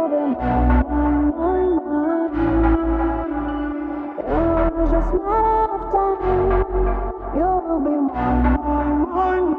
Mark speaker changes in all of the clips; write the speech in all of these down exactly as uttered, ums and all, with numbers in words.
Speaker 1: be mine, mine, mine, mine. It's just a matter of time. You will be mine, mine, mine,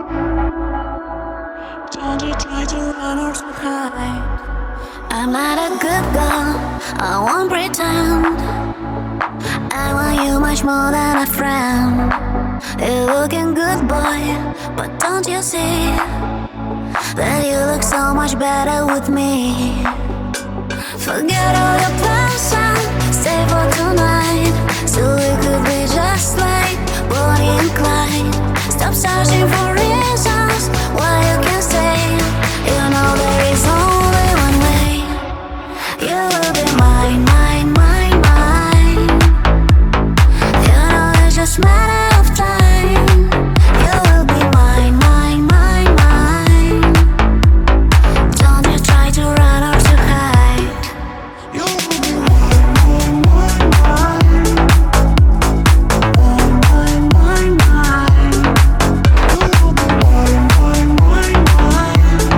Speaker 1: mine. Don't you try to run or to hide. I'm not a good girl, I won't pretend. I want you much more than a friend. You're looking good, boy, but don't you see that you look so much better with me? Forget all your plans and stay for tonight, so we could be just like Bonnie and Clyde. Stop searching for reasons why you can't stay. You know there is only one way. You will be mine, mine, mine, mine. You know it's just a matter of time. You will be mine, mine, mine, mine. Don't you try to run or to hide. You will be mine, mine, mine, mine. Mine, mine, mine, mine. You will be mine, mine, mine, mine.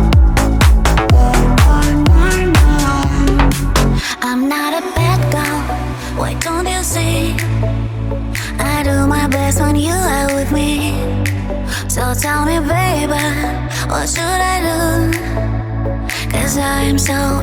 Speaker 1: Mine, mine, mine, mine. I'm not a bad girl, why don't you see? I do my best when you are with me. So tell me, baby, what should I do? Cause I am so